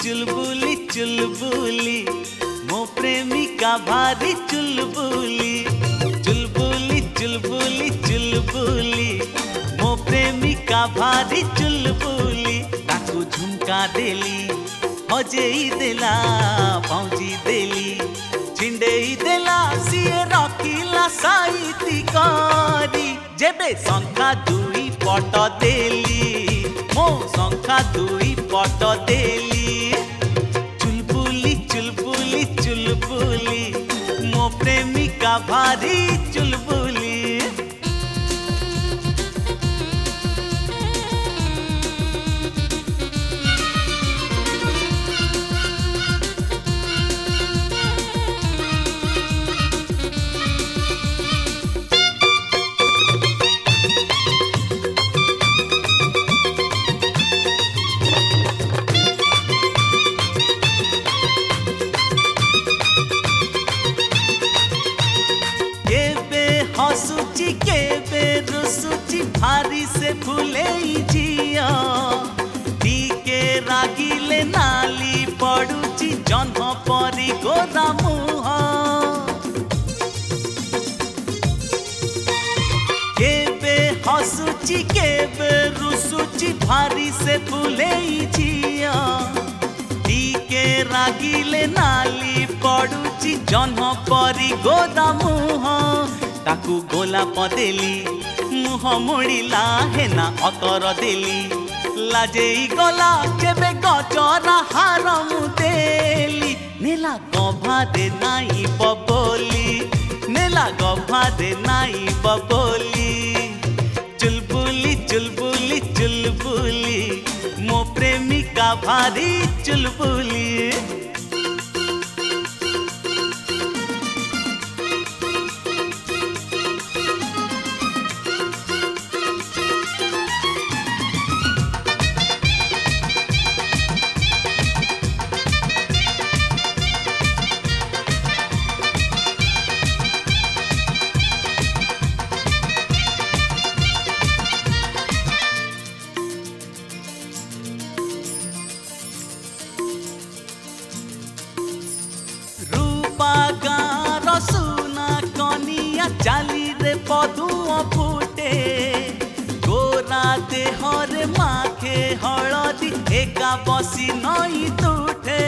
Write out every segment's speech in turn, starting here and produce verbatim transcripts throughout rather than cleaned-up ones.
चुलबुली चुलबुली मो प्रेमिका भारी चुलबुली। चुलबुली चुलबुली चुलबुली मो प्रेमिका भारी चुलबुली। ताकू झुमका देली हजेई देला पाउजी देली छिंडेई देला सिए रखिला साइती करी। जेबे संख्या दुई पट देली मो संख्या दुई पट देली। चुलबुली चुलबुली चुलबुली मो प्रेमिका भारी चुलबुली। हसुची केबे रुसुची भारी से फूले जिया। टीके रागिले नाली पड़ुची जन्म परी गोरा मुह। केबे हसुची केबे रुसुची भारी से फूले जिया। टीके रागिले नाली पड़ुची जन्म परी गोरा मुह। ताकू गोलाप देली मुह मोड़िला हेना अतर देली। लाजेई गला जेबे गजरा हार मु देली। नेला गभा दे नाई बबोली नेला गभा दे नाई बबोली। चुलबुली चुलबुली चुलबुली मो प्रेमिका भारी चुलबुली। सुना कनिया चाली रे पदुआ फुटे। गोरा देहर माखे हलदी एका बसी नई तुठे।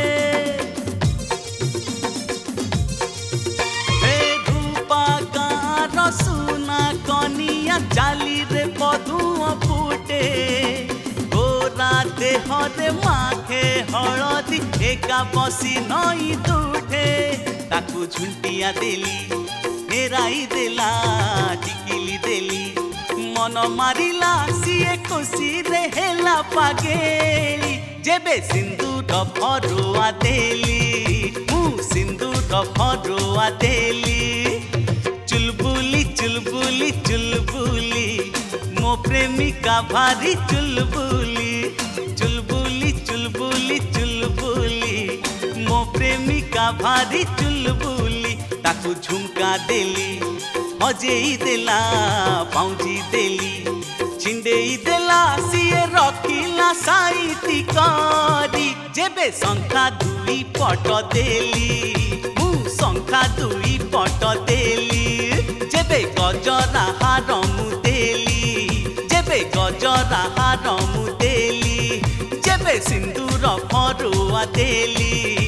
रूपा गार सुना कनिया चाली रे पदुआ फुटे। गोरा देहर माखे हलदी एका बसी नई तुठे। ताकू झुंटिया देली फेराई देला टिकिली देली। मन मारिला सिए खुशी रे हेला पागेली। जेबे सिंदूर फरुआ देली मु सिंदूर फरुआ देली। चुलबुली चुलबुली चुलबुली मो प्रेमिका भारी चुलबुली। चुलबुली चुलबुली चुलबुली मो प्रेमिका भारी चुलबुली। ताकू झुमका देली हजेई देला पाउजी देली छिंडेई देला सिए रखिला साइती करी। जेबे संख्या दुई पट देली मु संख्या दुई पट देली। जेबे गजरा हार मु देली जेबे गजरा हार मु देली। जेबे सिंदूर फरुआ देली।